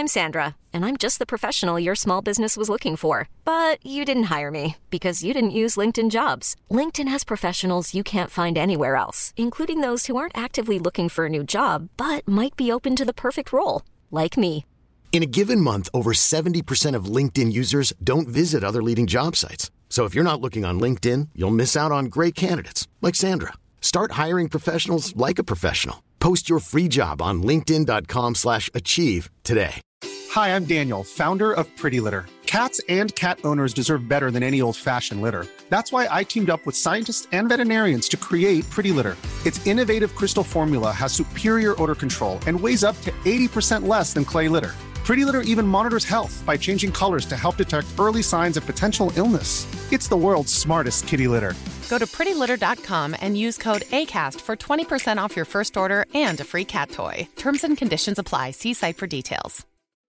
I'm Sandra, and I'm just the professional your small business was looking for. But you didn't hire me because you didn't use LinkedIn Jobs. LinkedIn has professionals you can't find anywhere else, including those who aren't actively looking for a new job, but might be open to the perfect role, like me. In a given month, over 70% of LinkedIn users don't visit other leading job sites. So if you're not looking on LinkedIn, you'll miss out on great candidates like Sandra. Start hiring professionals like a professional. Post your free job on linkedin.com/achieve today. Hi, I'm Daniel, founder of Pretty Litter. Cats and cat owners deserve better than any old-fashioned litter. That's why I teamed up with scientists and veterinarians to create Pretty Litter. Its innovative crystal formula has superior odor control and weighs up to 80% less than clay litter. Pretty Litter even monitors health by changing colors to help detect early signs of potential illness. It's the world's smartest kitty litter. Go to prettylitter.com and use code ACAST for 20% off your first order and a free cat toy. Terms and conditions apply. See site for details.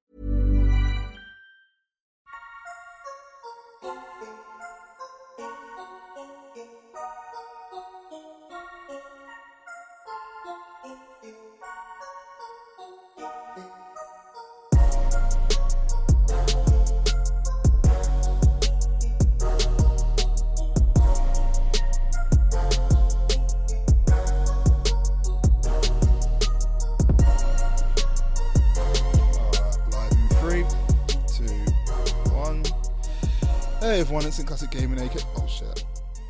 Hey everyone, Instant Classic Gaming, AK. Oh shit.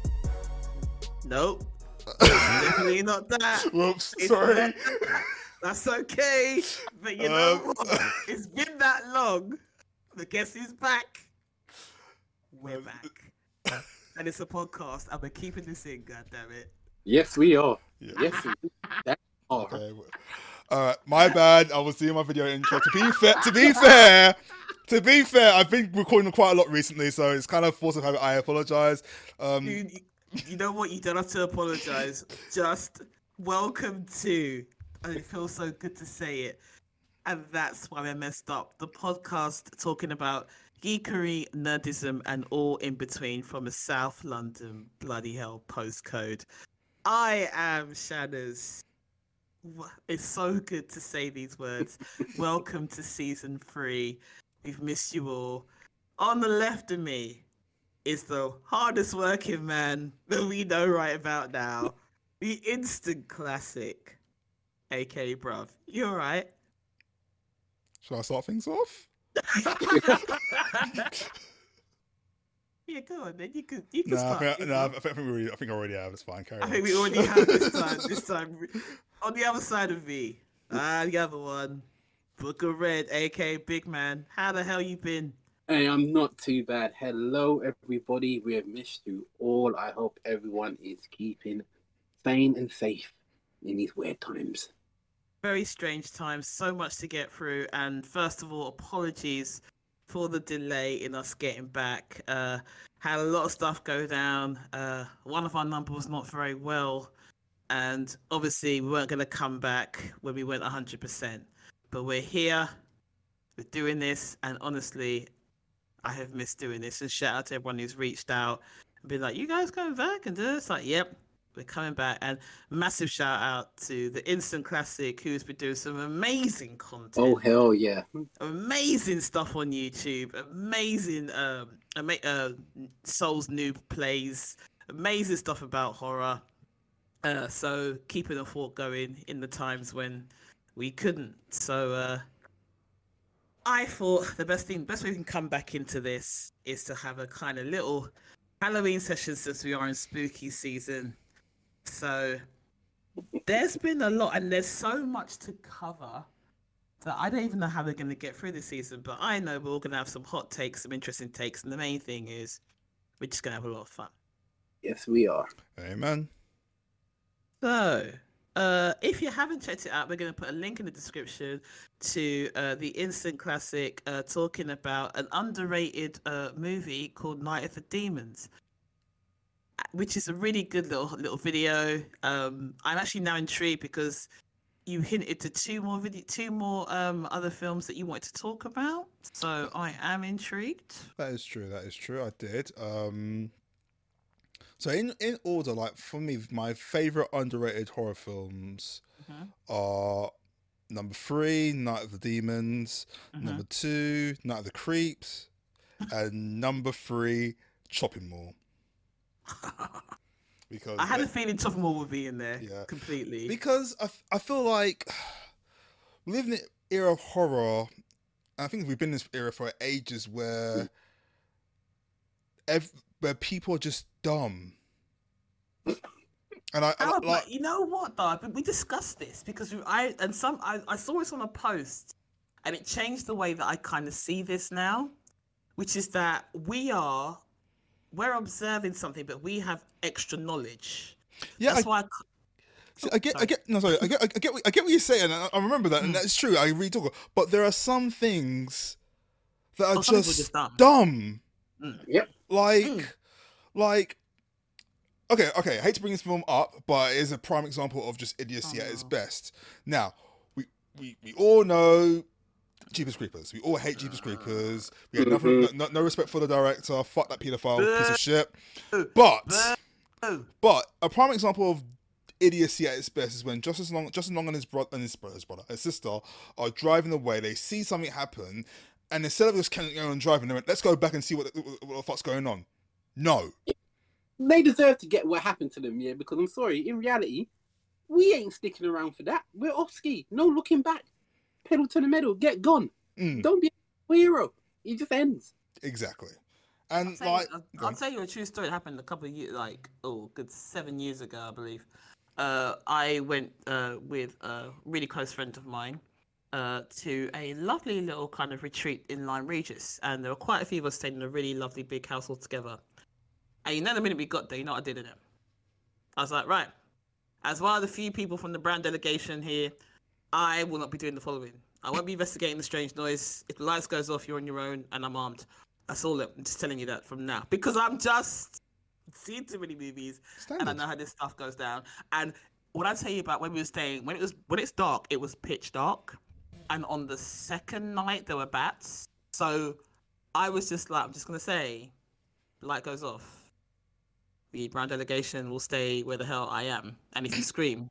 Nope. It's definitely not that. Whoops, It's sorry. not that. That's okay. But you know what? It's been that long. But guess who's back? We're back. And it's a podcast. And we're keeping this in, goddammit. Yes, we are. Yeah. Yes, we are. Okay. My bad. I was doing my video intro. To be fair, I've been recording quite a lot recently, so it's kind of forced of habit. I apologize. Dude, you know what? You don't have to apologize. Just welcome to, and it feels so good to say it, and that's why I messed up. The podcast talking about geekery, nerdism, and all in between from a South London bloody hell postcode. I am Shanners. It's so good to say these words. Welcome to season 3. We've missed you all. On the left of me is the hardest working man that we know right about now. The instant classic, aka bruv. You alright? Shall I start things off? Yeah, go on then. You can No, start. I think I already have. It's fine. Carry I on. think we already have this time. On the other side of me, the other one, Book of Red, aka Big Man. How the hell you been? Hey, I'm not too bad. Hello, everybody. We have missed you all. I hope everyone is keeping sane and safe in these weird times. Very strange times, so much to get through. And first of all, apologies for the delay in us getting back. Had a lot of stuff go down. One of our numbers was not very well. And obviously, we weren't going to come back when we went 100%. But we're here. We're doing this. And honestly, I have missed doing this. And shout out to everyone who's reached out and been like, you guys coming back? And it's like, yep, we're coming back. And massive shout out to the Instant Classic, who's been doing some amazing content. Oh, hell yeah. Amazing stuff on YouTube. Amazing Souls Noob plays. Amazing stuff about horror. So keeping the thought going in the times when we couldn't. So I thought the best way we can come back into this is to have a kind of little Halloween session since we are in spooky season. So there's been a lot and there's so much to cover that I don't even know how we're going to get through this season, but I know we're all going to have some hot takes, some interesting takes, and the main thing is we're just going to have a lot of fun. Yes, we are. Amen. So, if you haven't checked it out, we're going to put a link in the description to the Instant Classic talking about an underrated movie called Night of the Demons, which is a really good little video. I'm actually now intrigued because you hinted to two more other films that you wanted to talk about. So I am intrigued. That is true. I did. So in order, like for me, my favorite underrated horror films are Number 3, Night of the Demons. Number 2, Night of the Creeps. And number 3, Chopping Mall. Because I had a feeling Chopping Mall would be in there completely. Because I feel like we live in an era of horror. And I think we've been in this era for ages where where people are just dumb. And but you know what though? We discussed this because I saw this on a post, and it changed the way that I kind of see this now, which is that we're observing something, but we have extra knowledge. Yeah, that's why. I get what you're saying. And I remember that, and that's true. I really do. But there are some things that are just dumb. Yep. Like. Okay, I hate to bring this film up, but it is a prime example of just idiocy at its best. Now, we all know Jeepers Creepers. We all hate Jeepers Creepers. We have no respect for the director. Fuck that paedophile piece of shit. But a prime example of idiocy at its best is when Justin Long and his sister are driving away. They see something happen, and instead of just carrying on driving, they went, "Let's go back and see what the fuck's going on." No. They deserve to get what happened to them, yeah, because I'm sorry, in reality, we ain't sticking around for that. We're off ski. No looking back. Pedal to the metal. Get gone. Don't be a hero. It just ends. Exactly. And I'll tell you a true story. It happened a couple of years, good 7 years ago, I believe. I went with a really close friend of mine to a lovely little kind of retreat in Lyme Regis. And there were quite a few of us staying in a really lovely big house all together. And you know, the minute we got there, you know what I did in it? I was like, right, as one of the few people from the brand delegation here, I will not be doing the following. I won't be investigating the strange noise. If the lights goes off, you're on your own, and I'm armed. That's all. I'm just telling you that from now. Because I'm just seeing too many movies, and I know how this stuff goes down. And what I tell you about when we were staying, when it's dark, it was pitch dark. And on the second night, there were bats. So I was just like, I'm just going to say, the light goes off. The brand delegation will stay where the hell I am. And if you scream,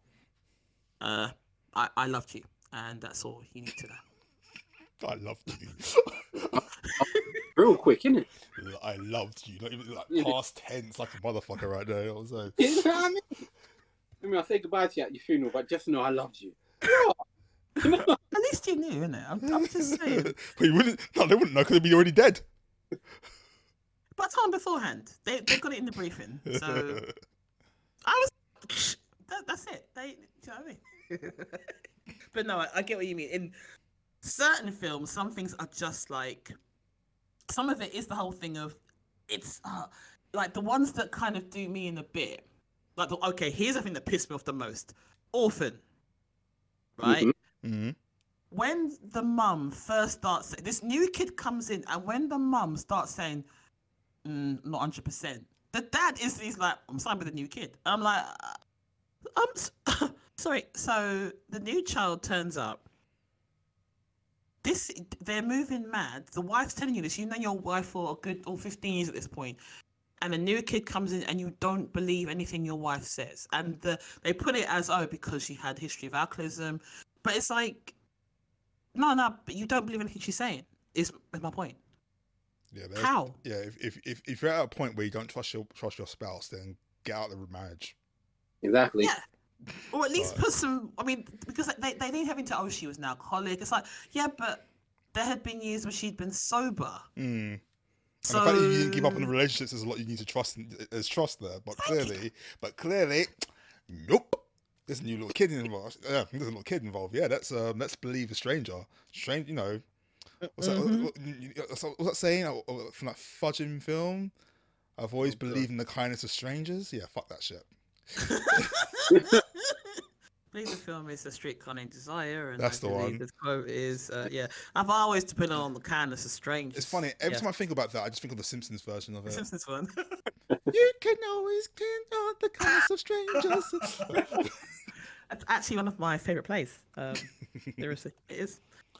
I loved you. And that's all you need to know. I loved you. Real quick, innit? I loved you. Not even past tense like a motherfucker right there. You know what I'm saying? You know what I mean, I'll say goodbye to you at your funeral, but just know I loved you. At least you knew, innit? I'm just saying. But they wouldn't know because they'd be already dead. But I told them beforehand. They got it in the briefing. So I was. That's it. Do you know what I mean? But no, I get what you mean. In certain films, some things are just like. Some of it is the whole thing of, it's like the ones that kind of do me in a bit. Like, here's the thing that pissed me off the most. Orphan. Right? Mm-hmm. When the mum first starts, this new kid comes in, and when the mum starts saying, not 100%, the dad he's like, I'm signed with the new kid. I'm like, sorry. So the new child turns up. They're moving mad. The wife's telling you this. You know your wife for a good 15 years at this point. And a new kid comes in and you don't believe anything your wife says. And they put it as, because she had history of alcoholism. But it's like, no, but you don't believe anything she's saying, is my point. Yeah. How? Yeah, if you're at a point where you don't trust your spouse, then get out of the marriage. Exactly. Yeah. Or at least put some, because they didn't have into, she was an alcoholic. It's like, yeah, but there had been years where she'd been sober. And the fact that you didn't give up on the relationships is a lot you need to trust. There's trust there, but clearly, nope. There's a new little kid involved. Yeah, there's a little kid involved. Yeah, let's believe a stranger. Strange, you know. What's that saying from that fudging film? I've always believed in the kindness of strangers. Yeah, fuck that shit. I believe the film is A Streetcar Named Desire, and that's the one. The quote is, I've always depended on the kindness of strangers. It's funny. Every time I think about that, I just think of the Simpsons version of it. The Simpsons one. You can always count on the kindness of strangers. That's actually one of my favourite plays. Seriously, it is.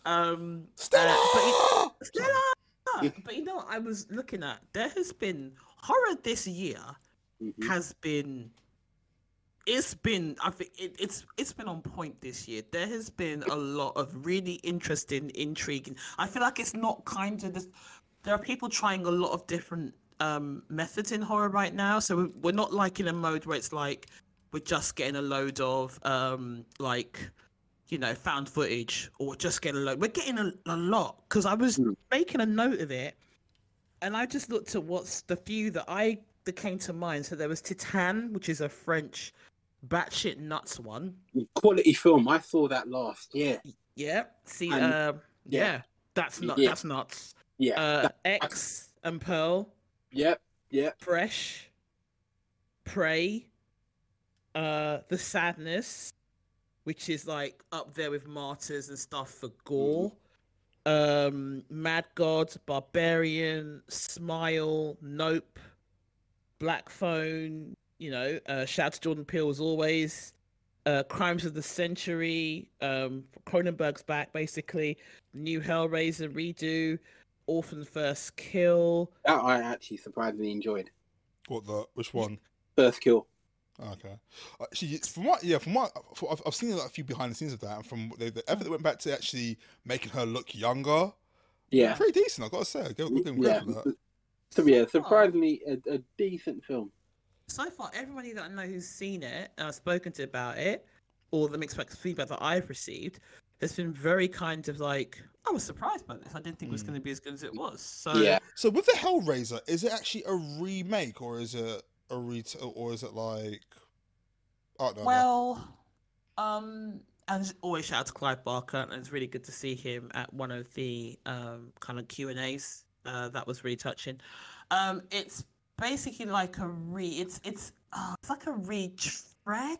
Stella! But you know what I was looking at? There has been horror this year. Has been it's been, I think it's been on point this year. There has been a lot of really interesting, intriguing. I feel like it's not kind of this. There are people trying a lot of different methods in horror right now. So we're not like in a mode where it's like we're just getting a load of found footage, or we're just getting a load. We're getting a lot, because I was making a note of it, and I just looked at what's the few that came to mind. So there was Titan, which is a French batshit nuts one. Quality film. I saw that last. Yeah. Yeah. See. Yeah. That's not. Yeah. That's nuts. Yeah. X and Pearl. Yep. Fresh. Prey. The Sadness, which is like up there with Martyrs and stuff for gore. Mad God, Barbarian, Smile, Nope, Black Phone, shout out to Jordan Peele as always. Crimes of the Century, Cronenberg's back basically. New Hellraiser redo, Orphan First Kill. That I actually surprisingly enjoyed. Which one? First Kill. Okay. Actually, I've seen like a few behind the scenes of that, and from the effort that went back to actually making her look younger. Yeah. Pretty decent, I've got to say. I'll give him credit for that. So yeah, surprisingly a decent film. So far, everybody that I know who's seen it and I've spoken to about it, or the mixed feedback that I've received, has been very kind of like, I was surprised by this. I didn't think it was going to be as good as it was. So yeah. So with the Hellraiser, is it actually a remake, or is it a or is it like? Oh, no, well, and always shout out to Clive Barker, and it's really good to see him at one of the kind of Q&As. That was really touching. It's basically like it's like a retread.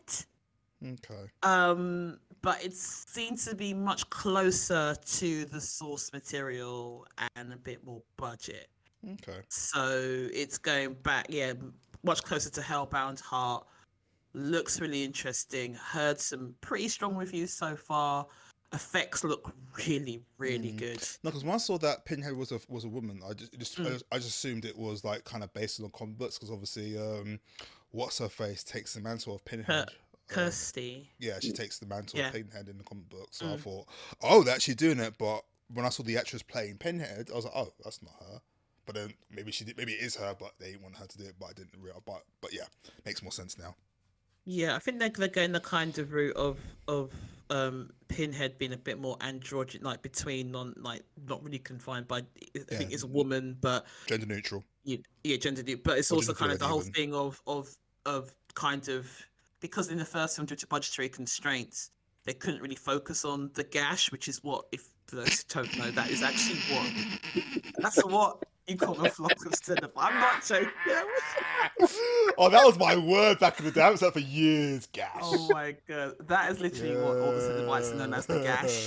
Okay. But it seems to be much closer to the source material and a bit more budget. Okay. So it's going back, much closer to Hellbound Heart. Looks really interesting. Heard some pretty strong reviews so far. Effects look really, really good. No, because when I saw that Pinhead was a woman, I just assumed it was like kind of based on comic books, because obviously, what's her face takes the mantle of Pinhead. Kirsty. Yeah, she takes the mantle of Pinhead in the comic book. So I thought, they're actually doing it. But when I saw the actress playing Pinhead, I was like, oh, that's not her. But then maybe it is her, but they didn't want her to do it. But I didn't realize. But yeah, makes more sense now. Yeah, I think they're going the kind of route of Pinhead being a bit more androgyn, like between not really confined by. I think it's a woman, but gender neutral. Yeah, gender neutral. But it's also kind of the whole thing of kind of, because in the first film, due to budgetary constraints, they couldn't really focus on the gash, which is what, if for those who don't know, that is actually that's what you call a flock of cinema. I'm not joking. Oh, that was my word back in the day. I was that for years. Gash. Oh my god, that is literally what all the Cenobites are known as, the gash.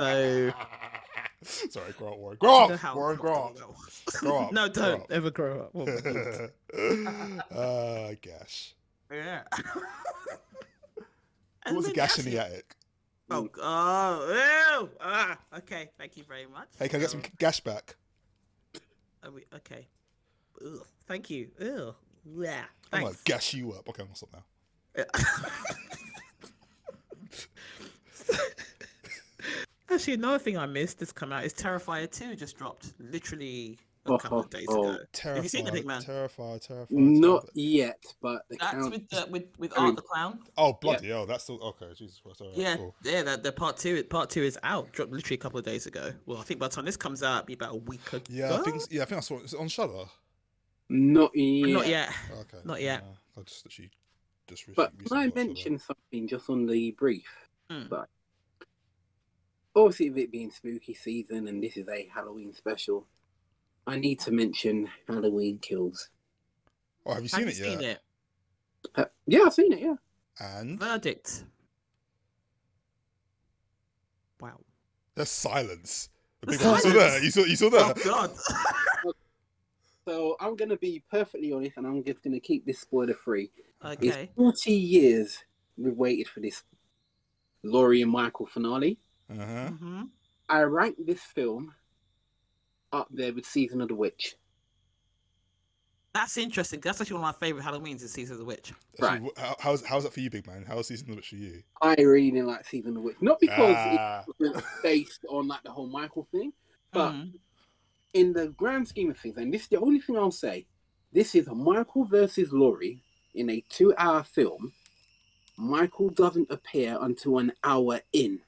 So, sorry, grow up, Warren. Grow up, Warren. Grow up. Grow up. No, don't ever grow up. Gash. Yeah. What was a gash in the attic? Okay, thank you very much. Hey, can I get some gash back? Okay. Ugh, thank you. Ugh. Yeah. I'm gonna gash you up. Okay, I'm gonna stop now. Actually, another thing I missed that's come out is Terrifier 2 just dropped literally a couple of days ago. Have you seen it, man? Terrifier. Not yet, but that's with Art the Clown. Oh bloody hell! That's still okay. Jesus Christ. Right, yeah, cool. Yeah. The part two is out. Dropped literally a couple of days ago. Well, I think by the time this comes out, it'll be about a week ago. Yeah, I think I saw it. Is it on Shudder? Not yet. Not yet. Okay. Not yet. I just but can I mention something just on the brief? But obviously, with it being spooky season and this is a Halloween special, I need to mention Halloween Kills. Oh, have you seen it yet? Yeah, I've seen it, yeah. And? Verdict. Wow. There's silence. You saw that? You saw that? Oh, God. So I'm going to be perfectly honest, and I'm just going to keep this spoiler free. Okay. It's 40 years we've waited for this Laurie and Michael finale. Uh-huh. Mm-hmm. I rank this film up there with Season of the Witch. That's interesting. That's actually one of my favorite Halloweens is Season of the Witch. Actually, how's that for you, big man? How's Season of the Witch for you? I really didn't like Season of the Witch. Not because it was based on like the whole Michael thing, but in the grand scheme of things, and this is the only thing I'll say, this is a Michael versus Laurie in a 2-hour film. Michael doesn't appear until an hour in.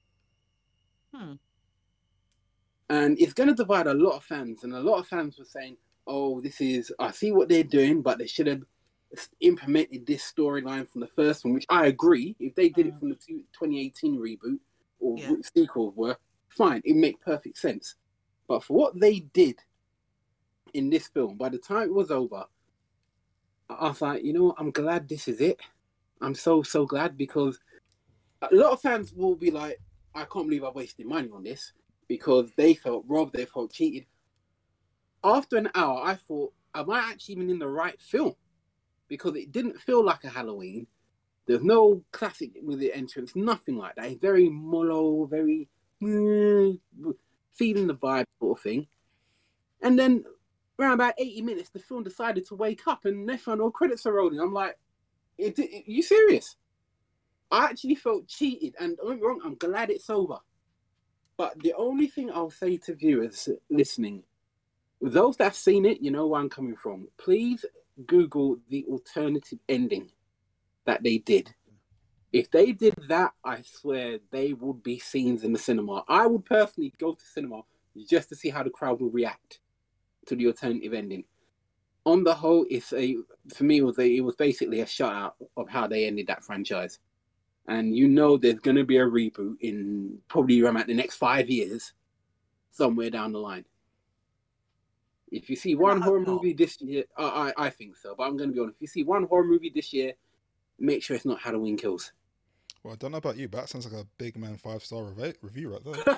And it's going to divide a lot of fans, and a lot of fans were saying, oh, I see what they're doing, but they should have implemented this storyline from the first one, which I agree. If they did it from the 2018 reboot or sequel were, fine, it makes perfect sense. But for what they did in this film, by the time it was over, I was like, you know what, I'm glad this is it. I'm so glad, because a lot of fans will be like, I can't believe I wasted money on this, because they felt robbed, they felt cheated. After an hour, I thought, am I actually even in the right film? Because it didn't feel like a Halloween. There's no classic with the entrance, nothing like that. It's very mellow, very feeling the vibe sort of thing. And then around about 80 minutes, the film decided to wake up and next one, all credits are rolling. I'm like, you serious? I actually felt cheated, and don't get me wrong, I'm glad it's over. But the only thing I'll say to viewers listening, those that have seen it, you know where I'm coming from. Please Google the alternative ending that they did. If they did that, I swear they would be scenes in the cinema. I would personally go to cinema just to see how the crowd will react to the alternative ending. On the whole, for me, it was basically a shutout of how they ended that franchise. And you know there's going to be a reboot in probably around the next 5 years, somewhere down the line. If you see one horror movie this year, I think so, but I'm going to be honest. If you see one horror movie this year, make sure it's not Halloween Kills. Well, I don't know about you, but that sounds like a big man 5-star review right there.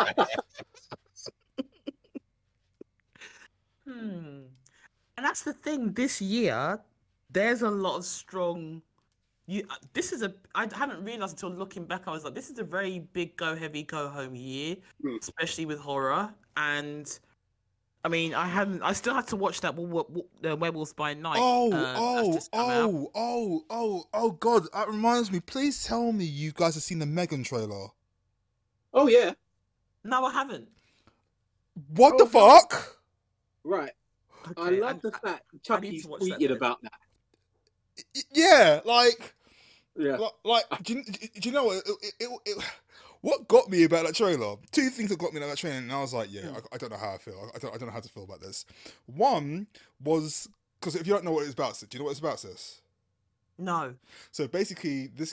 And that's the thing. This year, there's a lot of strong. I haven't realized until looking back. I was like, this is a very big go heavy, go home year, especially with horror. And I mean, I still had to watch that the Werewolves by Night. Oh, God! That reminds me. Please tell me you guys have seen the Megan trailer. Oh yeah. No, I haven't. What the fuck? Right. Okay, I love the fact Chucky tweeted about that. Yeah, like, yeah, like. Do you know what? What got me about that trailer? Two things that got me about that trailer, and I was like, yeah, I don't know how I feel. I don't know how to feel about this. One was because if you don't know what it's about, do you know what it's about, sis? No. So basically, this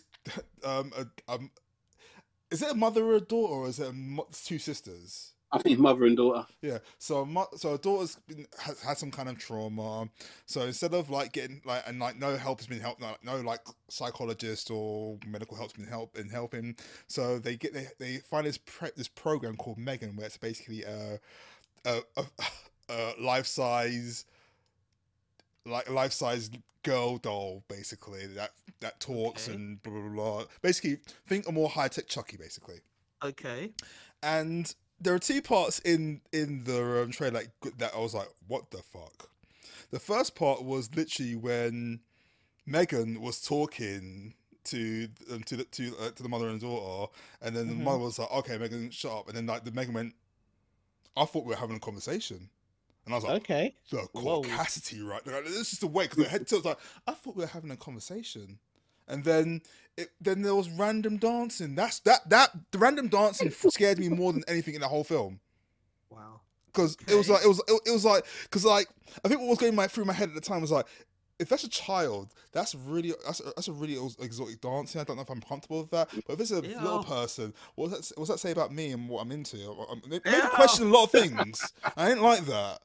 is it a mother or a daughter, or is it two sisters? I think mother and daughter. Yeah. So her daughter's has had some kind of trauma. So instead of like getting no help has been helped, no like psychologist or medical help's been helping. So they find this program called Megan, where it's basically a life size girl doll, basically that talks and blah blah blah. Basically, think a more high tech Chucky, basically. Okay. And there are two parts in the trailer that I was like, what the fuck? The first part was literally when Megan was talking to the mother and daughter, and then the mother was like, okay, Megan, shut up. And then like the Megan went, I thought we were having a conversation. And I was like, okay, the caucasity, right? Like, this is the way, because the head tilt was like, I thought we were having a conversation. And then there was random dancing. The random dancing scared me more than anything in the whole film. Wow. Because it was like I think what was going through my head at the time was like, if that's a child, that's a really exotic dancing. I don't know if I'm comfortable with that. But if it's a little person, what's that say about me and what I'm into? It made me question a lot of things. I didn't like that.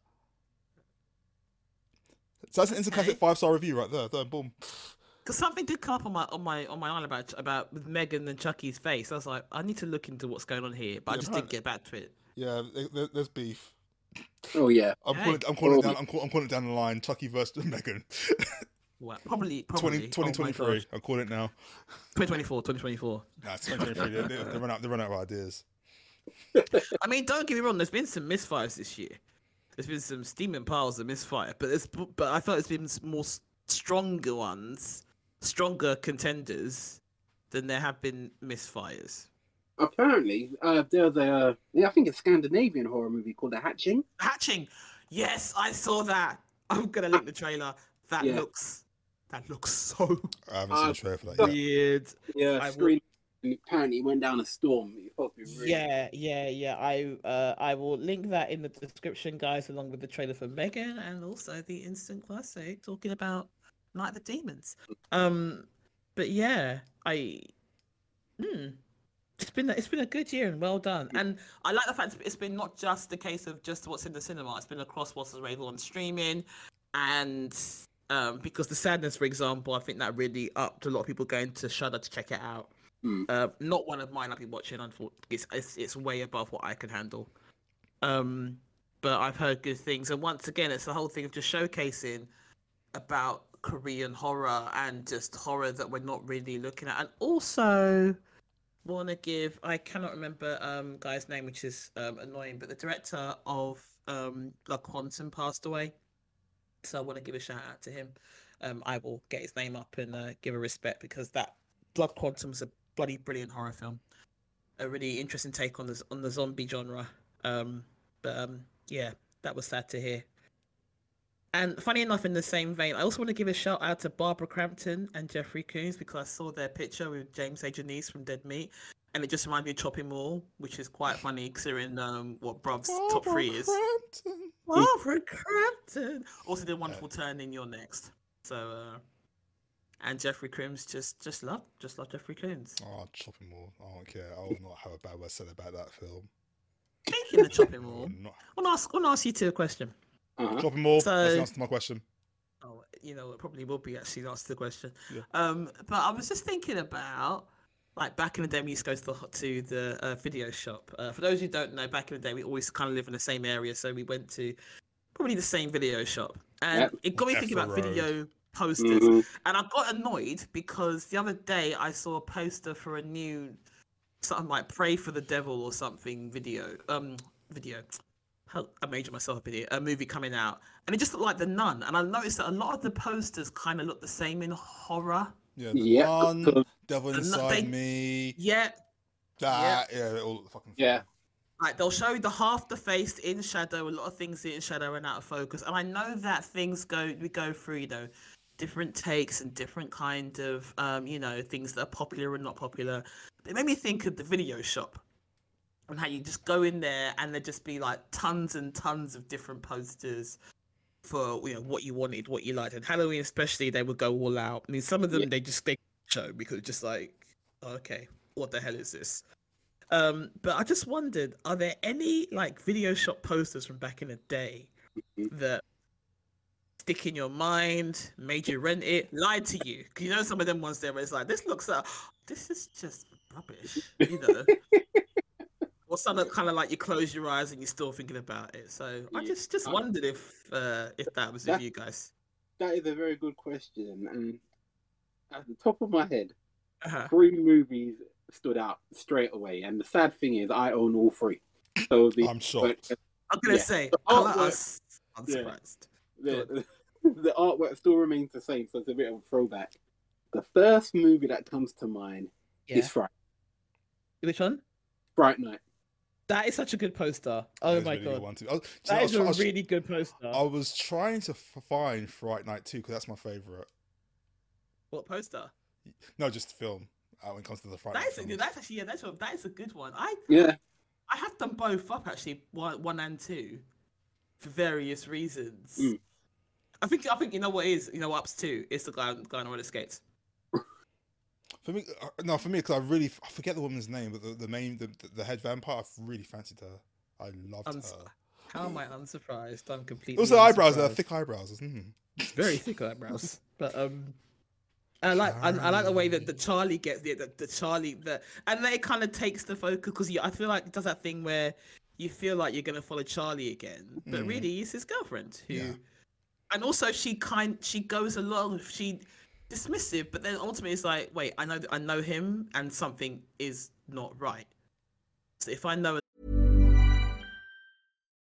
So that's an interclassic 5-star review right there. Boom. Because something did come up on my line about with Megan and Chucky's face. I was like, I need to look into what's going on here, but I just didn't get back to it. Yeah, there's beef. Oh yeah, I'm calling it down the line. Chucky versus Megan. Well, probably 2023. Oh I'm calling it now. 2024. Nah, it's 2023. They run out of ideas. I mean, don't get me wrong. There's been some misfires this year. There's been some steaming piles of misfire, but I thought there's been more stronger ones, stronger contenders than there have been misfires. Apparently, there's I think a Scandinavian horror movie called The Hatching. Hatching, yes, I saw that. I'm gonna link the trailer. That looks so I haven't seen the trailer for that yet. weird. Yeah, apparently it went down a storm. It's supposed to be really... Yeah. I will link that in the description, guys, along with the trailer for Megan and also the instant classic talking about Night of the Demons. But yeah, it's been a good year and well done. And I like the fact it's been not just the case of just what's in the cinema. It's been across what's available on streaming, and because The Sadness, for example, I think that really upped a lot of people going to Shudder to check it out. Not one of mine I've been watching. Unfortunately, it's way above what I can handle. But I've heard good things, and once again, it's the whole thing of just showcasing about Korean horror and just horror that we're not really looking at. And also want to give, I cannot remember guy's name, which is annoying, but the director of Blood Quantum passed away, so I want to give a shout out to him. I will get his name up and give a respect, because that Blood Quantum is a bloody brilliant horror film, a really interesting take on the zombie genre. Yeah, that was sad to hear. And funny enough, in the same vein, I also want to give a shout out to Barbara Crampton and Jeffrey Combs, because I saw their picture with James A. Janice from Dead Meat, and it just reminded me of Chopping Mall, which is quite funny considering what Bruv's top 3 is. Barbara Crampton also did a wonderful turn in You're Next. So, and Jeffrey Combs just love Jeffrey Combs. Oh, Chopping Mall! I don't care. I will not have a bad word said about that film. Speaking of Chopping Mall, I want to ask you two a question. Chopping Mall. That's the answer to my question. Oh, it probably will be actually the answer to the question. Yeah. But I was just thinking about, like, back in the day we used to go to the video shop. For those who don't know, back in the day we always kind of live in the same area, so we went to probably the same video shop, and it got me thinking about video posters. And I got annoyed because the other day I saw a poster for a new something like Pray for the Devil or something video. I made myself a movie coming out, and it just looked like The Nun. And I noticed that a lot of the posters kind of look the same in horror. Yeah, The Nun, Devil Inside Me. Yeah. That, yeah, they all look fucking funny. Yeah. Like, they'll show the half the face in shadow, a lot of things in shadow and out of focus. And I know that we go through, different takes and different kind of, things that are popular and not popular. It made me think of the video shop, and how you just go in there and there'd just be like tons and tons of different posters for what you wanted, what you liked. And Halloween especially, they would go all out. I mean, some of them they show because it's just like, okay, what the hell is this? But I just wondered, are there any like video shop posters from back in the day that stick in your mind, made you rent it, lied to you? Because some of them ones there where it's like, this is just rubbish, Or something kind of like you close your eyes and you're still thinking about it. So I just wondered if that was with you guys. That is a very good question, and at the top of my head, 3 movies stood out straight away. And the sad thing is, I own all 3. So I'm shocked. I'm gonna say, colour us unsurprised. The artwork still remains the same, so it's a bit of a throwback. The first movie that comes to mind is Fright. Which one? Fright Night. That is such a good poster. Oh my god. That is a really good poster. I was trying to find Fright Night 2 because that's my favourite. What poster? No, just film. When it comes to the Fright Night. That is a good one. I have them both up actually, 1 and 2, for various reasons. I think you know what it is. Ups 2 is the guy on roller skates. For me, because I forget the woman's name, but the head vampire, I really fancied her. I loved her. How am I unsurprised? I'm completely. Also, eyebrows, thick eyebrows. Very thick eyebrows, but I like the way that the Charlie gets the Charlie and then it kind of takes the focus, because I feel like it does that thing where you feel like you're gonna follow Charlie again, but really it's his girlfriend who, and also she goes along, she dismissive, but then ultimately it's like, wait, I know him, and something is not right. So if I know.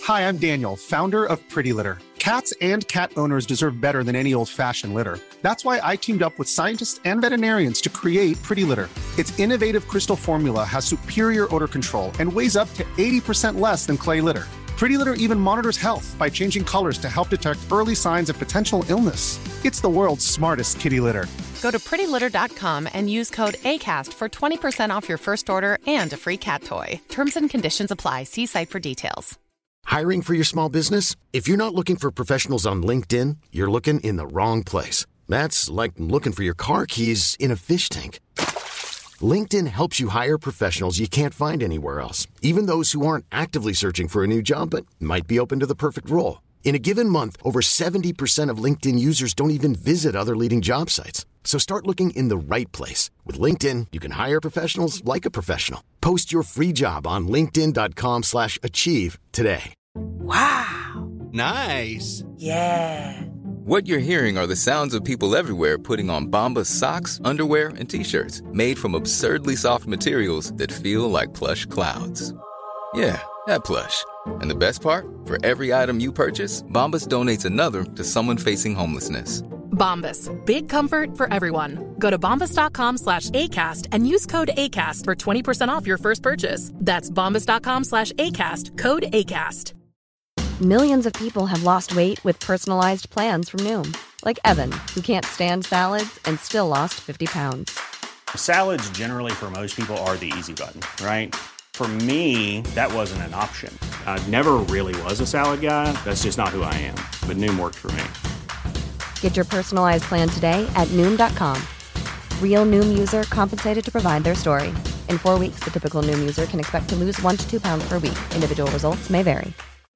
Hi, I'm Daniel, founder of Pretty Litter. Cats and cat owners deserve better than any old-fashioned litter. That's why I teamed up with scientists and veterinarians to create Pretty Litter. Its innovative crystal formula has superior odor control and weighs up to 80% less than clay litter. Pretty Litter even monitors health by changing colors to help detect early signs of potential illness. It's the world's smartest kitty litter. Go to prettylitter.com and use code ACAST for 20% off your first order and a free cat toy. Terms and conditions apply. See site for details. Hiring for your small business? If you're not looking for professionals on LinkedIn, you're looking in the wrong place. That's like looking for your car keys in a fish tank. LinkedIn helps you hire professionals you can't find anywhere else, even those who aren't actively searching for a new job but might be open to the perfect role. In a given month, over 70% of LinkedIn users don't even visit other leading job sites. So start looking in the right place. With LinkedIn, you can hire professionals like a professional. Post your free job on linkedin.com/achieve today. Wow. Nice. Yeah. What you're hearing are the sounds of people everywhere putting on Bombas socks, underwear, and T-shirts made from absurdly soft materials that feel like plush clouds. Yeah, that plush. And the best part? For every item you purchase, Bombas donates another to someone facing homelessness. Bombas. Big comfort for everyone. Go to bombas.com/ACAST and use code ACAST for 20% off your first purchase. That's bombas.com/ACAST. Code ACAST. Millions of people have lost weight with personalized plans from Noom. Like Evan, who can't stand salads and still lost 50 pounds. Salads generally for most people are the easy button, right? For me, that wasn't an option. I never really was a salad guy. That's just not who I am. But Noom worked for me. Get your personalized plan today at Noom.com. Real Noom user compensated to provide their story. In 4 weeks, the typical Noom user can expect to lose 1 to 2 pounds per week. Individual results may vary.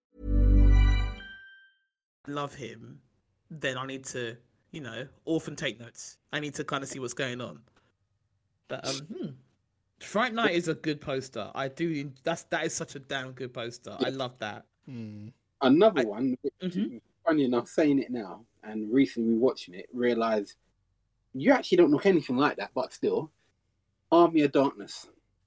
Love him, then I need to, orphan take notes. I need to kind of see what's going on. But Fright Night is a good poster. That is such a damn good poster. I love that. Another one, funny enough, saying it now and recently watching it, realised you actually don't look anything like that, but still, Army of Darkness.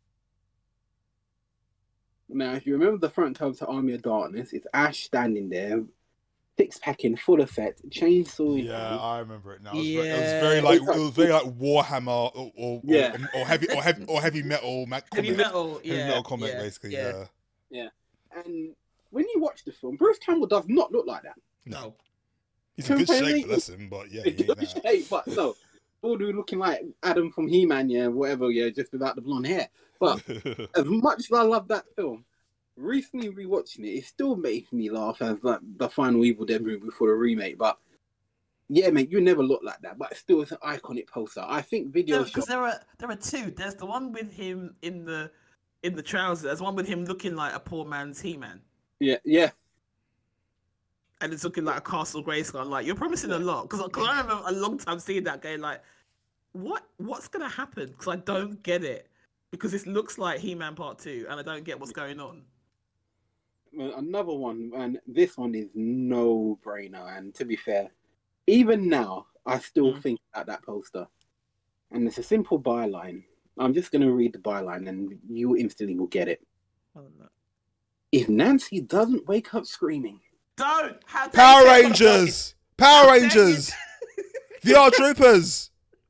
Now, if you remember the front cover to Army of Darkness, it's Ash standing there, six-pack in full effect, chainsaw. Yeah, I remember it now. It was very like Warhammer or heavy metal. Heavy metal comic, basically. Yeah. And when you watch the film, Bruce Campbell does not look like that. No. He's in good shape, bless him, but yeah. Good shape, but no. All looking like Adam from He-Man, whatever, just without the blonde hair. But as much as I love that film, recently rewatching it, it still makes me laugh as like the final Evil Dead movie before the remake. But yeah, mate, you never look like that. But still, it's an iconic poster. I think because there are two. There's the one with him in the trousers. There's one with him looking like a poor man's He-Man. Yeah. And it's looking like a Castle Grayskull. I'm like, you're promising a lot. Because I remember a long time seeing that going like, what's going to happen? Because I don't get it. Because this looks like He-Man Part 2, and I don't get what's going on. Well, another one, and this one is no-brainer. And to be fair, even now, I still think about that poster. And it's a simple byline. I'm just going to read the byline, and you instantly will get it. If Nancy doesn't wake up screaming... Don't! Power Rangers! Power Rangers! VR Troopers!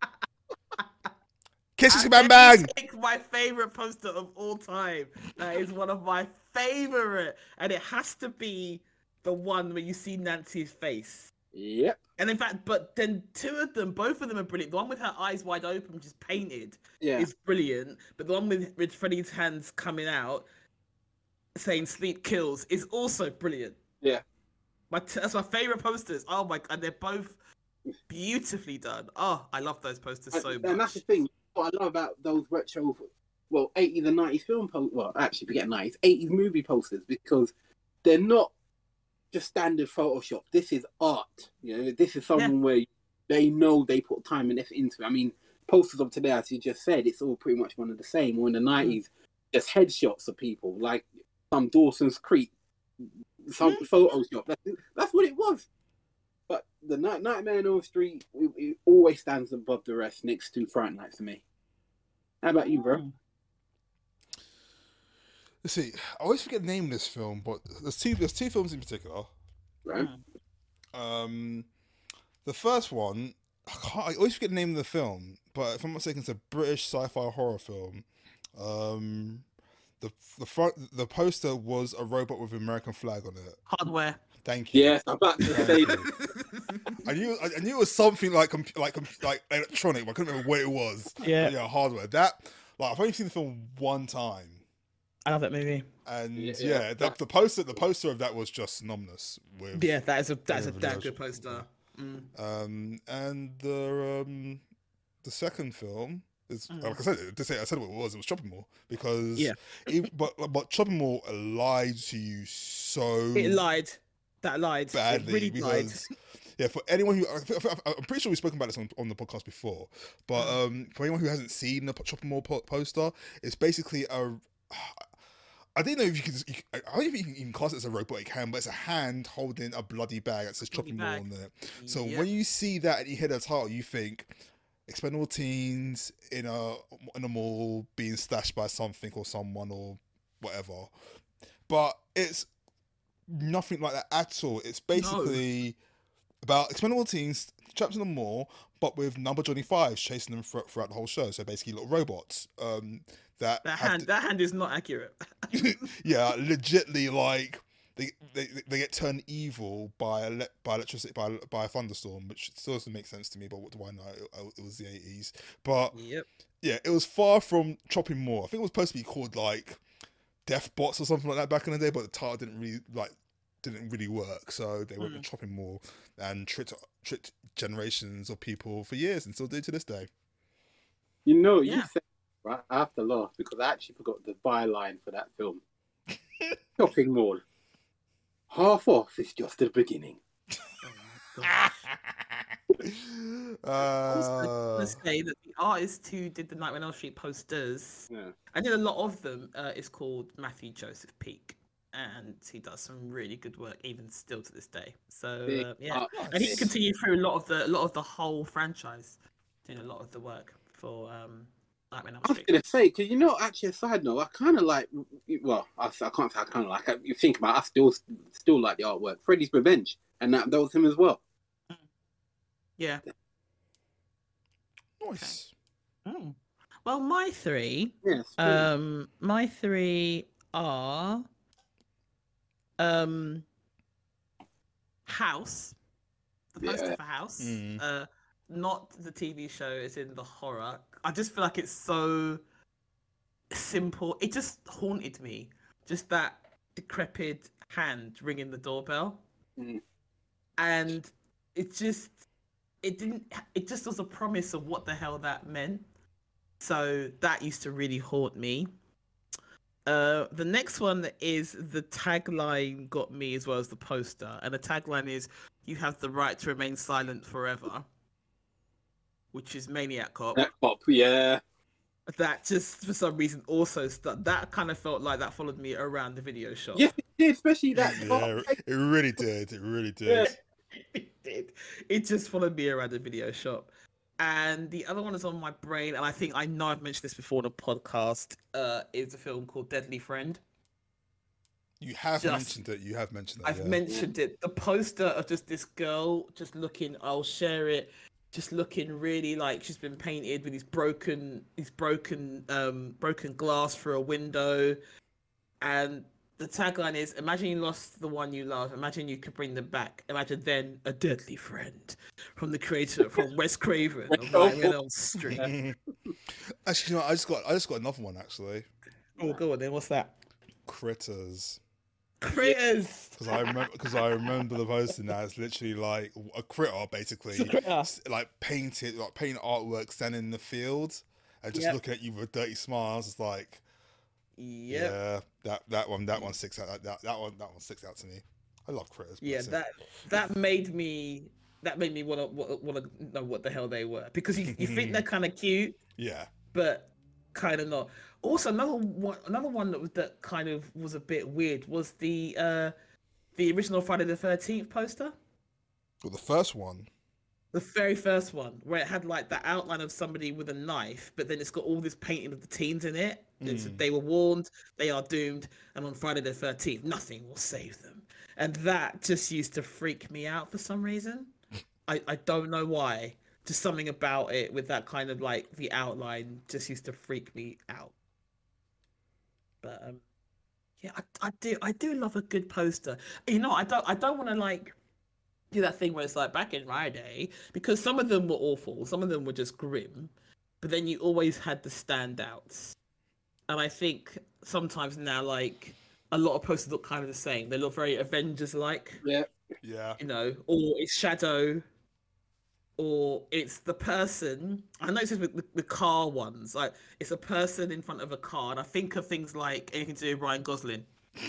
Kiss Bang Bang! My favorite poster of all time. That is one of my favorite, and it has to be the one where you see Nancy's face. Yep. And in fact, but then both of them are brilliant. The one with her eyes wide open, which is painted, is brilliant. But the one with Freddy's hands coming out, saying "Sleep kills," is also brilliant. Yeah. That's my favorite posters. Oh my god, they're both beautifully done. Oh, I love those posters so much. And that's the thing. What I love about those retro, 80s and 90s film posters, actually forget 90s, 80s movie posters, because they're not just standard Photoshop. This is art. This is someone where they know they put time and effort into it. I mean, posters of today, as you just said, it's all pretty much one of the same. Or in the 90s, just headshots of people, like some Dawson's Creek, some Photoshop. That's what it was. But the Nightmare on Elm Street, it always stands above the rest next to Fright Night for me. How about you, bro? let's see. I always forget the name of this film, but there's two films in particular. Right. The first one, I always forget the name of the film, but if I'm not mistaken, it's a British sci-fi horror film. The poster was a robot with an American flag on it. Hardware. Thank you. Yes, I'm about to say that. I knew it was something like electronic, but I couldn't remember what it was. Yeah. But yeah, hardware. That, like, I've only seen the film one time. I love that movie. And the poster of that was just synonymous with. Yeah, that is a damn good poster. And the second film is, like I said what it was. It was Chopping Mall, because but Chopping Mall lied to you so. It lied. That lied. Badly, it really lied. Yeah, for anyone who, I'm pretty sure we've spoken about this on the podcast before, but for anyone who hasn't seen the Chopping Mall poster, it's basically I don't know if you can. I don't know if you can even class it as a robotic hand, but it's a hand holding a bloody bag that says Chopping Mall on there. So when you see that and you hear the title, you think expendable teens in a mall being stashed by something or someone or whatever. But it's nothing like that at all. It's basically about expendable teens trapped in a mall, but with number 25s chasing them throughout the whole show. So basically little robots. That hand is not accurate. Yeah, legitly, like they get turned evil by electricity, by a thunderstorm, which still doesn't make sense to me. But what do I know? It was the 80s. But yeah, it was far from Chopping Mall. I think it was supposed to be called like Death Bots or something like that back in the day, but the title didn't really work. So they went with Chopping Mall and tricked generations of people for years and still do to this day. You know, you said, right, I have to laugh because I actually forgot the byline for that film. Shopping Mall. Half off is just the beginning. I was going to say that the artist who did the Nightmare on Elm Street posters, I did a lot of them, is called Matthew Joseph Peake. And he does some really good work, even still to this day. So and he continued through a lot of the whole franchise, doing a lot of the work for Nightmare on Elm Street. I was gonna say, because actually, a side note, I kind of like. Well, I can't say I kind of like. You think about, it, I still like the artwork. Freddy's Revenge, and that was him as well. Yeah. Nice. Okay. Well, my three. Yes. My three are. House, the poster for House, not the TV show, it's in the horror. I just feel like it's so simple. It just haunted me. Just that decrepit hand ringing the doorbell, and it just was a promise of what the hell that meant. So that used to really haunt me. The next one is the tagline got me as well as the poster. And the tagline is, "You have the right to remain silent forever," which is Maniac Cop. That Cop, yeah. That just, for some reason, also that kind of felt like that followed me around the video shop. Yes, it did, especially that. Yeah, it really did. It really did. Yeah. It did. It just followed me around the video shop. And the other one is on my brain, and I know I've mentioned this before in a podcast, is a film called Deadly Friend. You have mentioned it. I've mentioned it. The poster of just this girl just looking, I'll share it, just looking really like she's been painted with these broken glass through a window. And the tagline is, imagine you lost the one you love. Imagine you could bring them back. Imagine then a deadly friend from the creator, from Wes Craven of Nightmare on Elm Street. Actually, I just got another one actually. Oh, go on then. What's that? Critters. Critters. Because I remember the poster now. It's literally like a critter, basically, like painted artwork standing in the field and just looking at you with dirty smiles. It's like. Yeah, that one sticks out. That one sticks out to me. I love Critters. Yeah, that made me want to know what the hell they were, because you think they're kind of cute. Yeah, but kind of not. Also, another one that kind of was a bit weird was the original Friday the 13th poster. Well, the first one. The very first one, where it had like the outline of somebody with a knife, but then it's got all this painting of the teens in it. They were warned, they are doomed, and on Friday the 13th, nothing will save them. And that just used to freak me out for some reason. I don't know why. Just something about it with that kind of like the outline just used to freak me out. But yeah, I do love a good poster. You know, I don't want to like do that thing where it's like back in my day, because some of them were awful, some of them were just grim, but then you always had the standouts. And I think sometimes now, like, a lot of posters look kind of the same. They look very Avengers-like. Yeah. You know, or it's Shadow, or it's the person. I noticed with the car ones, like, it's a person in front of a car, and I think of things like anything to do with Ryan Gosling.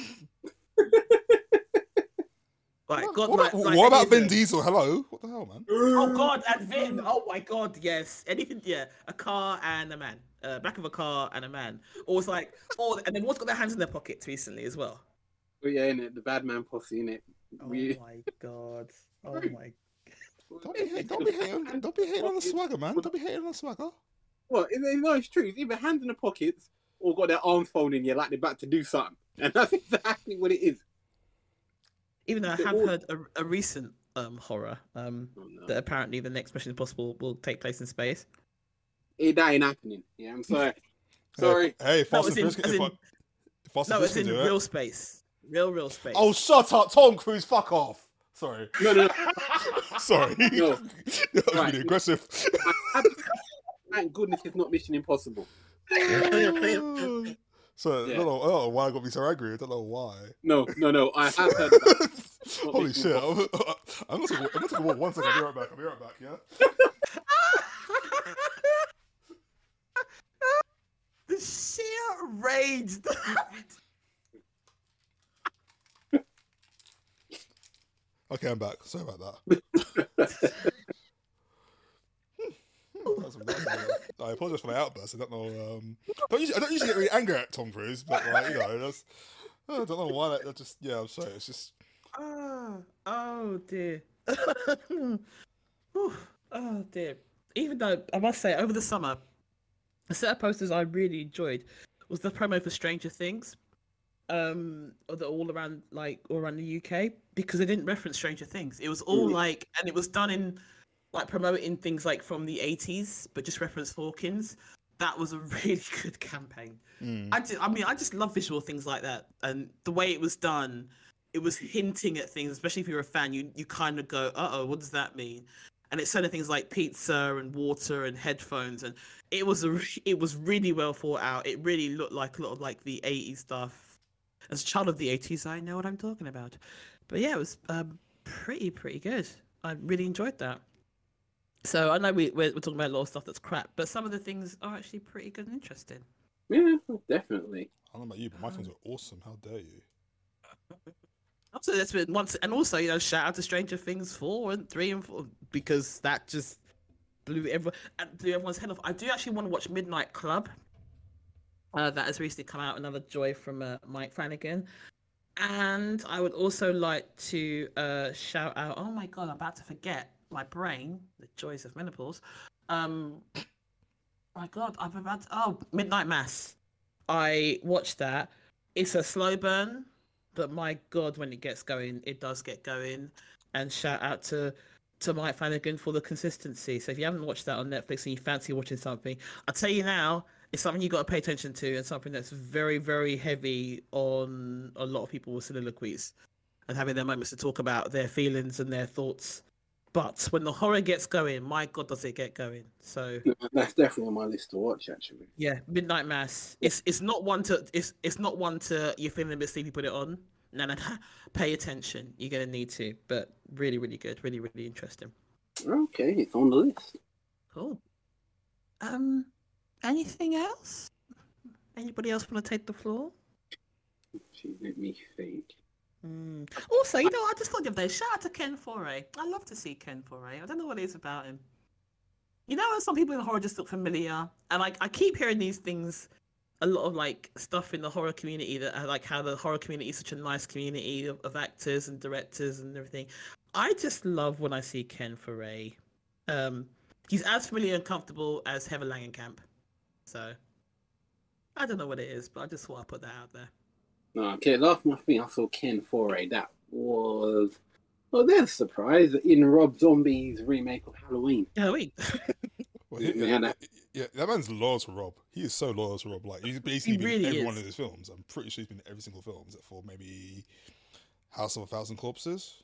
What about Vin Diesel? Hello, what the hell, man? Oh God, and Vin. Oh my God, yes. Anything, yeah. A car and a man. Back of a car and a man. Or it's like, and they've always got their hands in their pockets recently as well. Oh yeah, innit? The bad man posse, innit? Oh my God. Oh my. Don't be hating on the swagger, man. Don't be hating on the swagger. Well, no, it's true. It's either hands in the pockets or got their arms folded in you like they're about to do something. And that's exactly what it is. Even though I have heard a recent horror that apparently the next Mission Impossible will take place in space. That ain't happening. Yeah, I'm sorry. Sorry. Hey, Fast and Furious. No, it's in real space. Real space. Oh, shut up, Tom Cruise. Fuck off. Sorry. No. Sorry. No. That was really aggressive. Thank goodness it's not Mission Impossible. So I don't know why I got me so angry. I don't know why. No. I have heard that. Holy shit! I'm gonna take a walk. 1 second. I'll be right back. Yeah. The sheer rage. Okay, I'm back. Sorry about that. I apologize for my outburst. I don't know. I don't usually get really angry at Tom Cruise, but like, you know, I don't know why. That just I'm sorry. It's just. Oh dear. Oh dear. Even though I must say, over the summer, a set of posters I really enjoyed was the promo for Stranger Things. All around the UK, because they didn't reference Stranger Things. It was all like, and it was done in like promoting things like from the 80s, but just referenced Hawkins. That was a really good campaign. I just love visual things like that, and the way it was done, it was hinting at things. Especially if you're a fan, you kind of go, what does that mean? And it's certain things like pizza and water and headphones, and it was really well thought out. It really looked like a lot of like the 80s stuff. As a child of the 80s, I know what I'm talking about. But yeah, it was pretty good. I really enjoyed that. So I know we're talking about a lot of stuff that's crap, but some of the things are actually pretty good and interesting. Yeah, definitely. I don't know about you, but my things are awesome. How dare you? Also, that's been once, and also, you know, shout out to Stranger Things 4 and 3 and 4, because that just blew everyone's head off. I do actually want to watch Midnight Club. That has recently come out, another joy from Mike Flanagan. And I would also like to shout out, oh my God, I'm about to forget, my brain, the joys of menopause. My God, Midnight Mass. I watched that. It's a slow burn, but my God, when it gets going, it does get going. And shout out to Mike Flanagan for the consistency. So if you haven't watched that on Netflix and you fancy watching something, I'll tell you now, it's something you got to pay attention to, and something that's very, very heavy on a lot of people with soliloquies and having their moments to talk about their feelings and their thoughts. But when the horror gets going, my God, does it get going? So that's definitely on my list to watch, actually. Yeah, Midnight Mass. It's not one to you're feeling a bit sleepy, put it on. No. Pay attention. You're gonna need to. But really, really good. Really, really interesting. Okay, it's on the list. Cool. Anything else? Anybody else want to take the floor? Let me think. Also, you know, I just thought the other day, shout out to Ken Foray. I love to see Ken Foray. I don't know what it is about him. You know, some people in horror just look familiar, and like I keep hearing these things, a lot of like stuff in the horror community that like how the horror community is such a nice community of actors and directors and everything. I just love when I see Ken Foray He's as familiar and comfortable as Heather Langenkamp. So I don't know what it is, but I just thought I'd put that out there. No, okay, last month I saw Ken Foray. That was... Well, there's a surprise in Rob Zombie's remake of Halloween. Halloween. Well, that man's loyal to Rob. He is so loyal to Rob. Like, he's basically been in every one of his films. I'm pretty sure he's been in every single film, except for maybe House of a Thousand Corpses.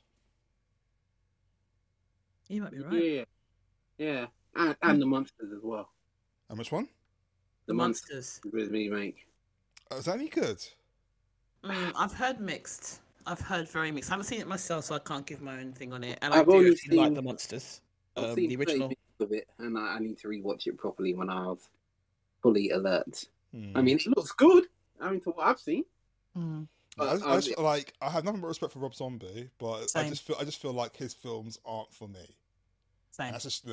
You might be right. Yeah. And The Monsters as well. And which one? The Monsters. With remake. Is that any good? I've heard mixed. I've heard very mixed. I haven't seen it myself, so I can't give my own thing on it. And I've I do only actually like The Monsters. I've seen the original. of it, and I need to rewatch it properly when I was fully alert. I mean, it looks good. I mean, to what I've seen. I have nothing but respect for Rob Zombie, but I just feel like his films aren't for me. Same. That's just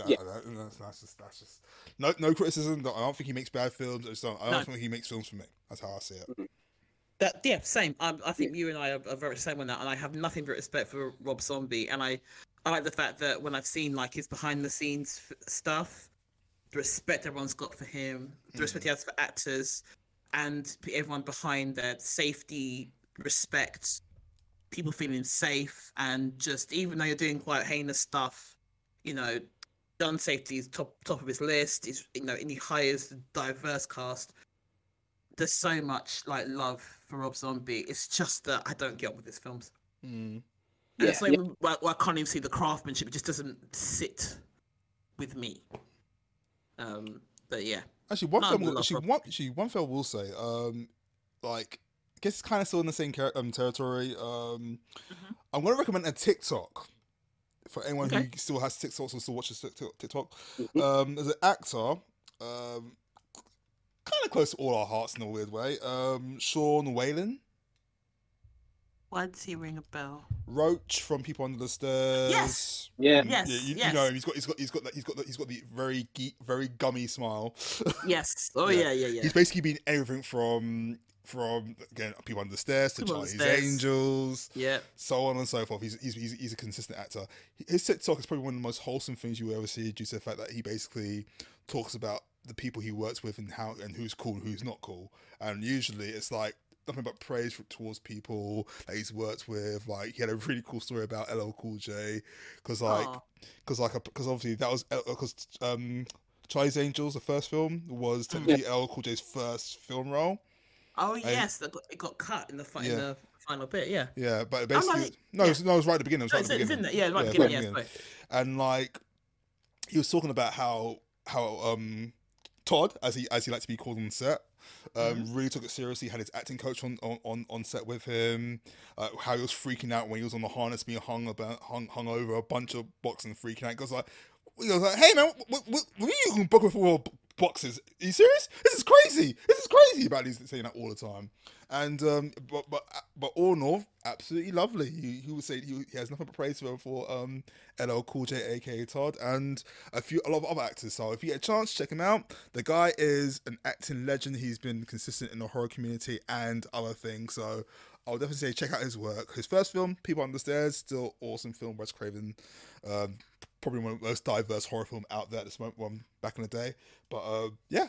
no criticism. I don't think he makes bad films. I don't think he makes films for me. That's how I see it. Same. I think you and I are very same on that, and I have nothing but respect for Rob Zombie, and I like the fact that when I've seen like his behind the scenes stuff, the respect everyone's got for him, the respect he has for actors, and everyone behind that, safety, respect, people feeling safe, and just even though you're doing quite heinous stuff, you know, gun safety is top of his list. Is and he hires a diverse cast. There's so much like love for Rob Zombie. It's just that I don't get on with his films. And it's like I can't even see the craftsmanship. It just doesn't sit with me. But yeah. Actually, one film will say, like, I guess it's kind of still in the same territory. I'm going to recommend a TikTok for anyone who still has TikToks or still watches TikTok. There's an actor, kind of close to all our hearts in a weird way. Sean Whalen. Why does he ring a bell? Roach from People Under the Stairs. Yes. Yeah. Yes. You know him. He's got the very gummy smile. Yes. Oh yeah. He's basically been everything from again People Under the Stairs to Charlie's Angels. Yeah. So on and so forth. He's a consistent actor. His TikTok is probably one of the most wholesome things you will ever see, due to the fact that he basically talks about the people he works with and who's cool and who's not cool. And usually it's like nothing but praise towards people that he's worked with. Like, he had a really cool story about LL Cool J, because obviously that was because Charlie's Angels, the first film, was technically LL Cool J's first film role. Oh yes, it got cut in the final bit. Yeah. Yeah, but basically it was right at the beginning. Right at the beginning. Yeah, right at the beginning. Yeah, and like, he was talking about how Todd, as he liked to be called on set, really took it seriously. Had his acting coach on set with him. How he was freaking out when he was on the harness, being hung over a bunch of boxes and freaking out. He was like, "Hey man, what are you booking for boxes? Are you serious? This is crazy. About these saying that all the time." And but all in all, absolutely lovely. He would say he has nothing but praise for LL Cool J, aka Todd, and a lot of other actors. So if you get a chance, check him out. The guy is an acting legend. He's been consistent in the horror community and other things. So I'll definitely say check out his work. His first film, People Under the Stairs, still awesome film. Wes Craven, probably one of the most diverse horror film out there at this moment, one back in the day. But yeah.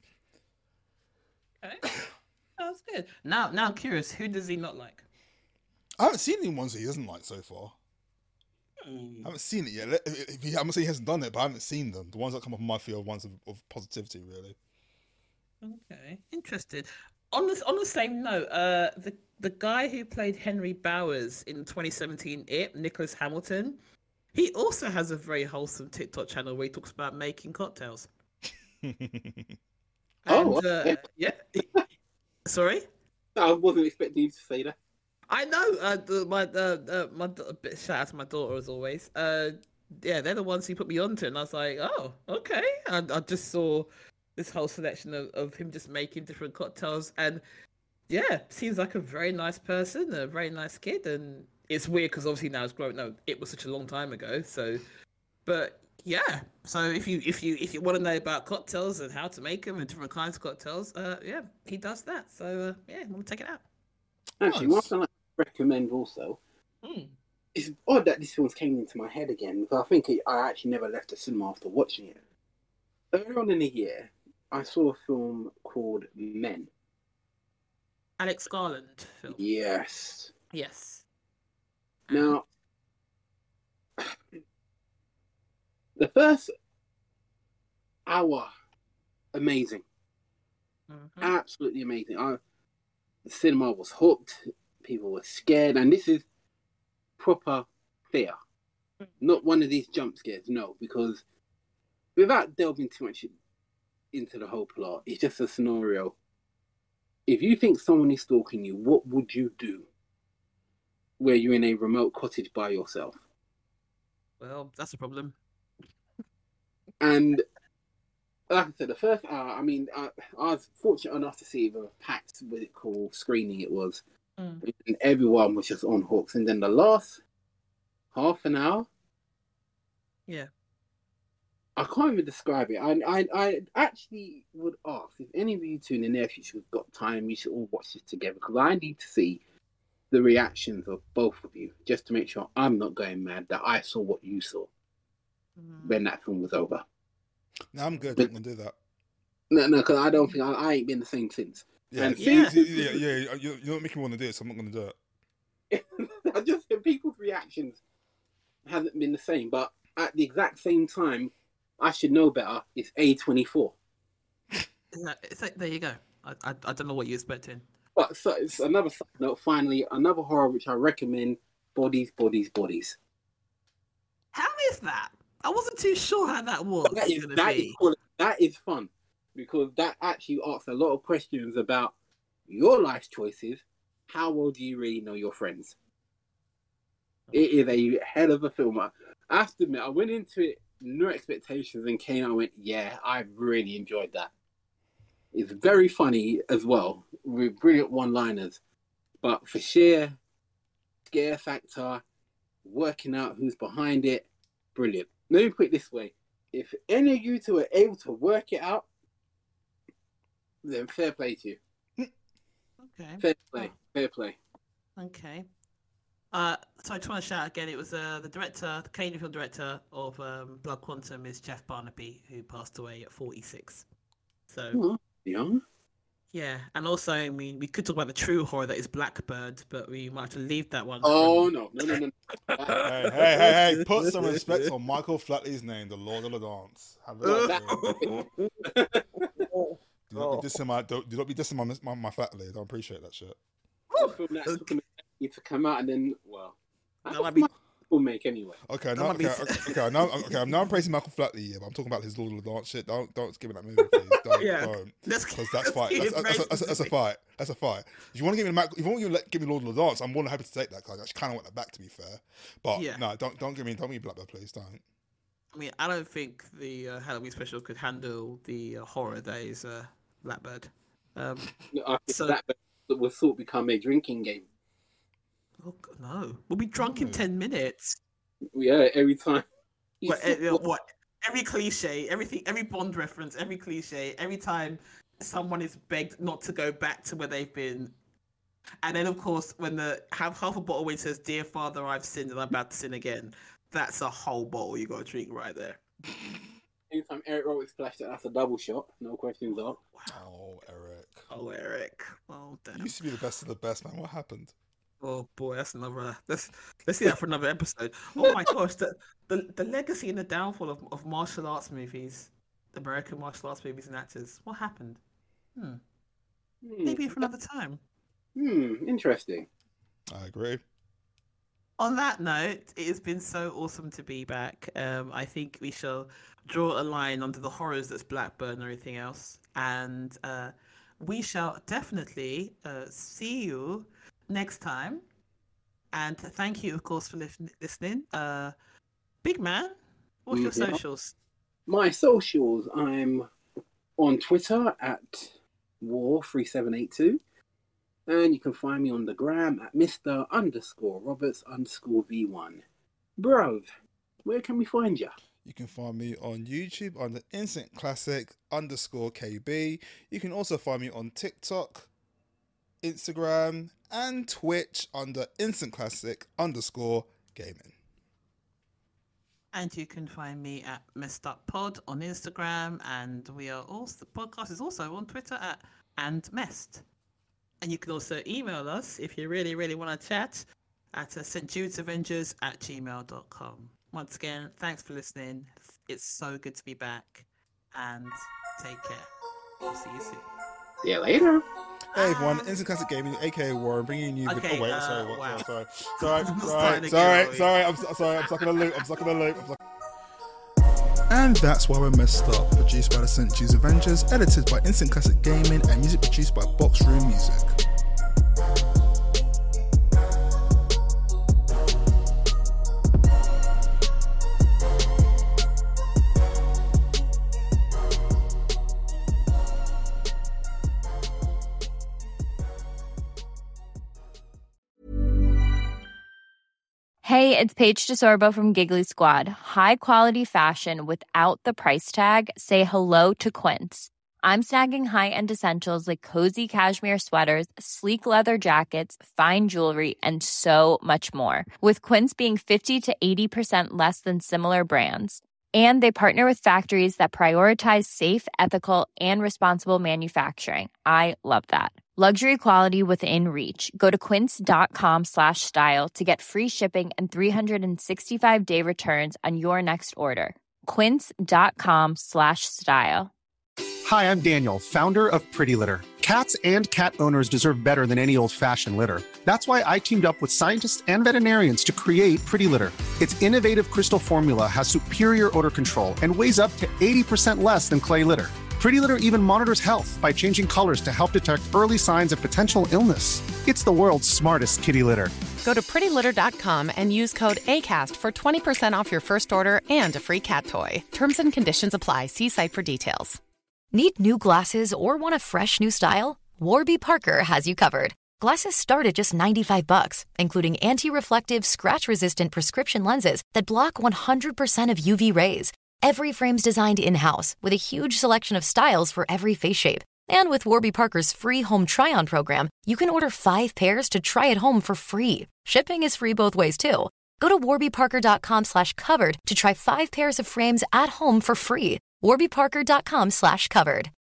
Okay. That's good. Now I'm curious, who does he not like? I haven't seen any ones that he doesn't like so far. I haven't seen it yet. I'm not saying he hasn't done it, but I haven't seen them. The ones that come up on my field are ones of positivity, really. Okay, interesting. On the same note, the guy who played Henry Bowers in 2017 Nicholas Hamilton, he also has a very wholesome TikTok channel where he talks about making cocktails. Yeah. Sorry? I wasn't expecting you to say that. I know. My shout out to my daughter as always. They're the ones who put me onto it, and I was like, oh, okay. And I just saw this whole selection of him just making different cocktails, and yeah, seems like a very nice person, a very nice kid, and it's weird because obviously now it's grown. No, it was such a long time ago. So, but yeah. So if you want to know about cocktails and how to make them and different kinds of cocktails, yeah, he does that. So yeah, I'm gonna take it out. Actually, what I recommend also it's odd that this film came into my head again because I think I actually never left the cinema after watching it. Earlier on in the year, I saw a film called Men. Alex Garland film. Yes. Yes. Now, the first hour, amazing. Absolutely amazing. The cinema was hooked. People were scared. And this is proper fear. Not one of these jump scares, no. Because without delving too much into the whole plot, it's just a scenario. If you think someone is stalking you, what would you do? Where you're in a remote cottage by yourself. Well, that's a problem. And like I said, the first hour, I mean, I was fortunate enough to see the packed, what it called, screening it was. And everyone was just on hooks. And then the last half an hour, yeah, I can't even describe it. I actually would ask if any of you two in the near future have got time, we should all watch this together because I need to see the reactions of both of you just to make sure I'm not going mad that I saw what you saw when that film was over. No, I'm good. I'm gonna do that. No, because I don't think I ain't been the same since. Yeah, And You're not making me want to do it, so I'm not gonna do it. I just think people's reactions hasn't been the same, but at the exact same time, I should know better. It's A24. It's like, there you go. I don't know what you're expecting. But so it's another side note. Finally, another horror which I recommend: Bodies, Bodies, Bodies. How is that? I wasn't too sure how that was. That is fun because that actually asks a lot of questions about your life choices. How well do you really know your friends? It is a hell of a film. I have to admit, I went into it no expectations and came out and went, yeah, I really enjoyed that. It's very funny as well, with brilliant one-liners. But for sheer scare factor, working out who's behind it, brilliant. Let me put it this way. If any of you two are able to work it out, then fair play to you. Okay. Fair play. Okay. So I just want to shout again, it was the Canadian film director of Blood Quantum is Jeff Barnaby, who passed away at 46. So young. Yeah, and also, I mean, we could talk about the true horror that is Blackbird, but we might have to leave that one. Oh, no. Hey, put some respect on Michael Flatley's name, the Lord of the Dance. Do not be dissing my Flatley. I don't appreciate that shit. Need to come out and then, well, that might be will make anyway. Okay. I'm praising Michael Flatley, but I'm talking about his Lord of the Dance shit. Don't give me that movie, please. Don't. Because that's fight. That's a fight. That's a fight. If you want to give me Lord of the Dance, I'm more than happy to take that because I kind of want that back. To be fair, but no, don't give me Blackbird, please. Don't. I mean, I don't think the Halloween special could handle the horror that is Blackbird. I think Blackbird will sort of become a drinking game. Oh no, we'll be drunk in 10 minutes. Yeah, every time. What? Every cliche, everything, every Bond reference, every cliche, every time someone is begged not to go back to where they've been, and then of course when half a bottle when it says "Dear Father, I've sinned and I'm about to sin again," that's a whole bottle you got to drink right there. Anytime Eric Roberts splashed it, that's a double shot. No questions asked. Wow. Oh, Eric. Oh, damn. You used to be the best of the best, man. What happened? Oh boy, that's another. Let's see that for another episode. Oh my gosh, the legacy and the downfall of martial arts movies, American martial arts movies and actors. What happened? Maybe for another time. Interesting. I agree. On that note, it has been so awesome to be back. I think we shall draw a line under the horrors that's Blackbird and everything else, and we shall definitely see you next time. And thank you, of course, for listening. Big man, what's your socials? My socials, I'm on Twitter at War3782. And you can find me on the gram at Mr_Roberts_V1. Bro, where can we find you? You can find me on YouTube under Instant Classic _KB. You can also find me on TikTok, Instagram, and Twitch under Instant Classic _KB. Gaming. And you can find me at Messed Up Pod on Instagram, and we are also, the podcast is also on Twitter at @andmessed. And you can also email us if you really, really want to chat at stjudesavengers@gmail.com. Once again, thanks for listening. It's so good to be back, and take care. We'll see you soon. See you later. Hey everyone, Instant Classic Gaming, aka Warren, bringing you. Okay, Oh wait, wow. sorry. I'm stuck in a loop. And that's why we're messed up. Produced by the St. Jude's Avengers, edited by Instant Classic Gaming, and music produced by Box Room Music. Hey, it's Paige DeSorbo from Giggly Squad. High quality fashion without the price tag. Say hello to Quince. I'm snagging high-end essentials like cozy cashmere sweaters, sleek leather jackets, fine jewelry, and so much more. With Quince being 50 to 80% less than similar brands. And they partner with factories that prioritize safe, ethical, and responsible manufacturing. I love that. Luxury quality within reach. Go to quince.com/style to get free shipping and 365-day returns on your next order. Quince.com/style. Hi, I'm Daniel, founder of Pretty Litter. Cats and cat owners deserve better than any old-fashioned litter. That's why I teamed up with scientists and veterinarians to create Pretty Litter. Its innovative crystal formula has superior odor control and weighs up to 80% less than clay litter. Pretty Litter even monitors health by changing colors to help detect early signs of potential illness. It's the world's smartest kitty litter. Go to prettylitter.com and use code ACAST for 20% off your first order and a free cat toy. Terms and conditions apply. See site for details. Need new glasses or want a fresh new style? Warby Parker has you covered. Glasses start at just $95, including anti-reflective, scratch-resistant prescription lenses that block 100% of UV rays. Every frame's designed in-house with a huge selection of styles for every face shape. And with Warby Parker's free home try-on program, you can order 5 pairs to try at home for free. Shipping is free both ways, too. Go to warbyparker.com/covered to try 5 pairs of frames at home for free. warbyparker.com/covered.